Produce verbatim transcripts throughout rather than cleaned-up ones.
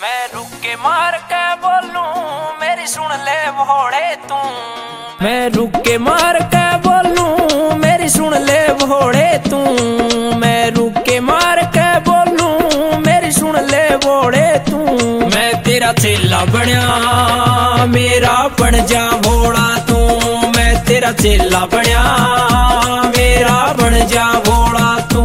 मैं रुक के मार के बोलूं मेरी सुन ले भोड़े तू। मैं रुक के मार के बोलूं मेरी सुन ले भोड़े तू। मैं रुक के मार के बोलूं मेरी सुन ले भोड़े तू। मैं तेरा चेला बनिया मेरा बन जा भोड़ा तू। मैं तेरा चेला बनिया मेरा बन जा भोड़ा तू।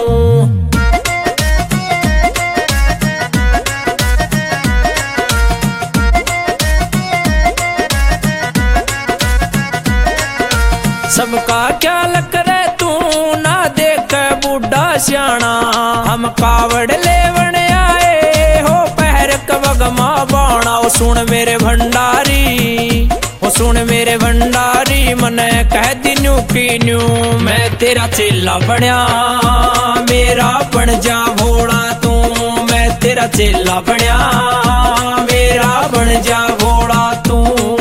सबका क्या लग रे तू ना देख बूढ़ा सियाना। हम कावड़ लेवन आए हो पैर कवगमा बाणा। ओ सुन मेरे भंडारी ओ सुन मेरे भंडारी मने कह दी न्यू की न्यू। मैं तेरा चेला बनिया मेरा बन जा भोड़ा तू। मैं तेरा चेला बनिया मेरा बन जा भोड़ा तू।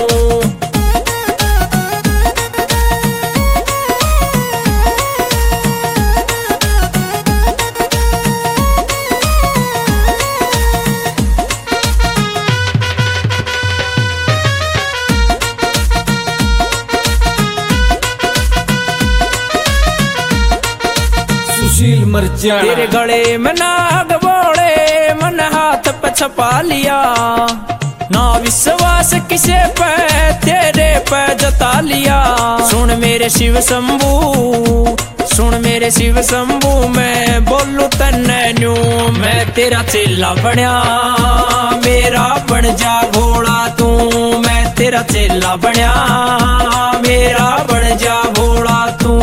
सुशील मर्जा तेरे गले में नाग बोले मन हाथ पे छपा लिया। ना विश्वास किसे पे तेरे पे जता लिया। सुन मेरे शिव शंभू सुन मेरे शिव शंभू मैं बोलू तन्ने न्यू। मैं तेरा चेला बनिया मेरा बन जा भोड़ा तू। मैं तेरा चेला बनिया मेरा बन जा भोड़ा तू।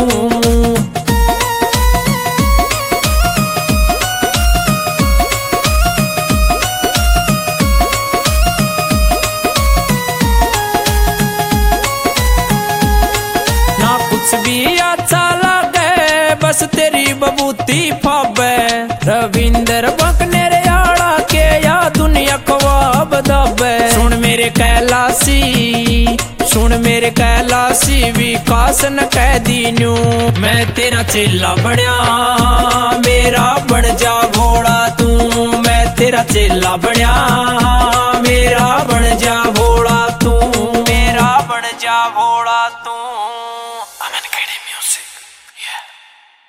कुछ भी अच्छा लगे बस तेरी बबूती फाबे। रविंदर बकनेर याड़ा के या दुनिया ख्वाब दबे। सुन मेरे कैलाशी सुन मेरे कैलाशी विकास न कह दी न्यू। मैं तेरा चेला बनिया मेरा बन जा भोड़ा तू। मैं तेरा चेला बनिया